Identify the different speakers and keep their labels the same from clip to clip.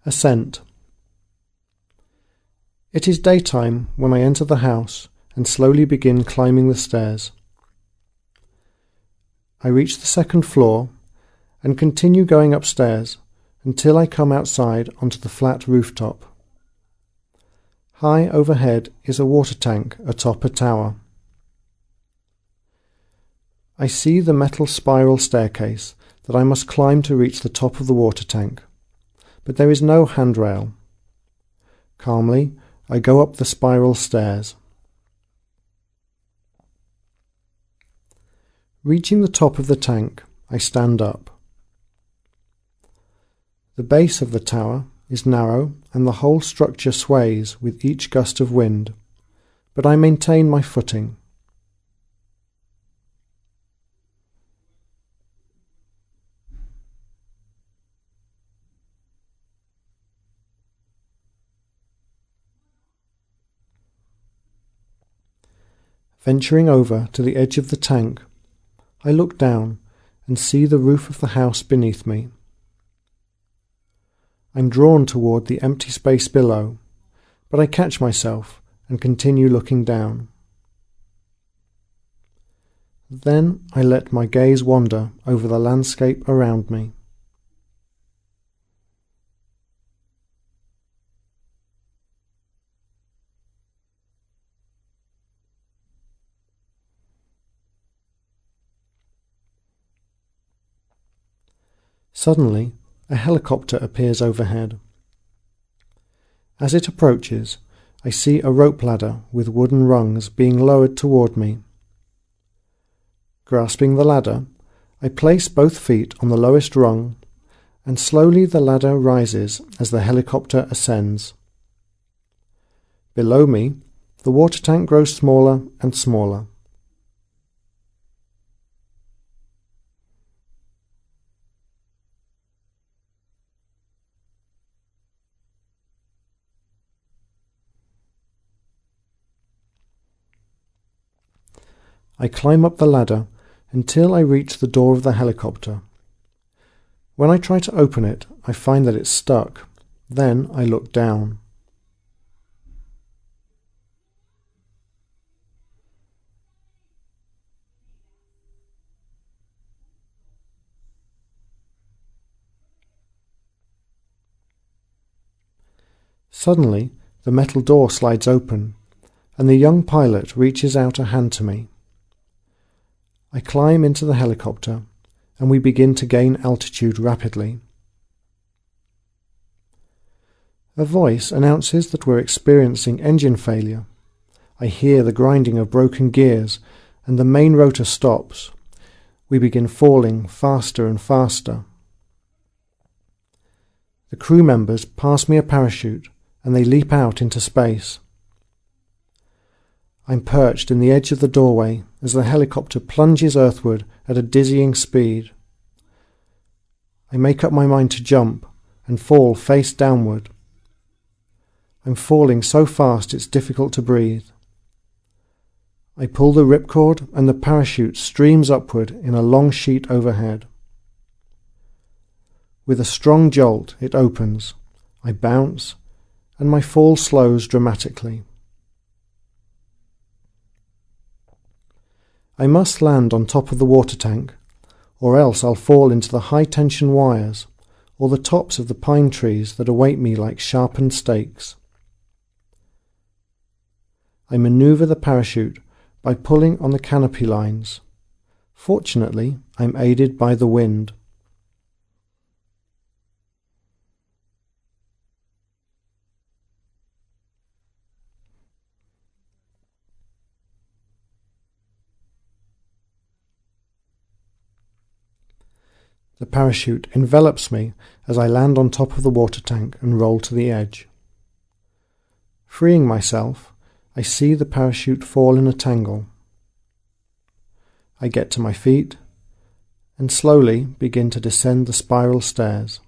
Speaker 1: Ascent. It is daytime when I enter the house and slowly begin climbing the stairs. I reach the second floor and continue going upstairs until I come outside onto the flat rooftop. High overhead is a water tank atop a tower. I see the metal spiral staircase that I must climb to reach the top of the water tank, but there is no handrail. Calmly, I go up the spiral stairs. Reaching the top of the tank, I stand up. The base of the tower is narrow and the whole structure sways with each gust of wind, but I maintain my footing. Venturing over to the edge of the tank, I look down and see the roof of the house beneath me. I'm drawn toward the empty space below, but I catch myself and continue looking down. Then I let my gaze wander over the landscape around me. Suddenly, a helicopter appears overhead. As it approaches, I see a rope ladder with wooden rungs being lowered toward me. Grasping the ladder, I place both feet on the lowest rung, and slowly the ladder rises as the helicopter ascends. Below me, the water tank grows smaller and smaller. I climb up the ladder until I reach the door of the helicopter. When I try to open it, I find that it's stuck. Then I look down. Suddenly, the metal door slides open, and the young pilot reaches out a hand to me. I climb into the helicopter, and we begin to gain altitude rapidly. A voice announces that we're experiencing engine failure. I hear the grinding of broken gears, and the main rotor stops. We begin falling faster and faster. The crew members pass me a parachute, and they leap out into space. I'm perched in the edge of the doorway as the helicopter plunges earthward at a dizzying speed. I make up my mind to jump and fall face downward. I'm falling so fast it's difficult to breathe. I pull the ripcord and the parachute streams upward in a long sheet overhead. With a strong jolt, it opens. I bounce, and my fall slows dramatically. I must land on top of the water tank, or else I'll fall into the high-tension wires or the tops of the pine trees that await me like sharpened stakes. I maneuver the parachute by pulling on the canopy lines. Fortunately, I'm aided by the wind. The parachute envelops me as I land on top of the water tank and roll to the edge. Freeing myself, I see the parachute fall in a tangle. I get to my feet and slowly begin to descend the spiral stairs.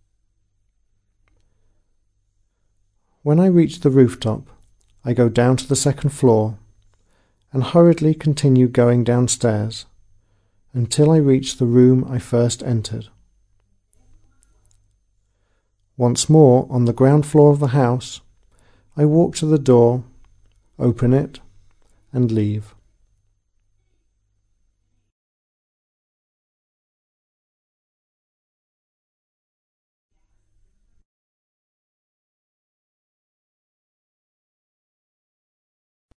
Speaker 1: When I reach the rooftop, I go down to the second floor and hurriedly continue going downstairs until I reach the room I first entered. Once more on the ground floor of the house, I walk to the door, open it, and leave.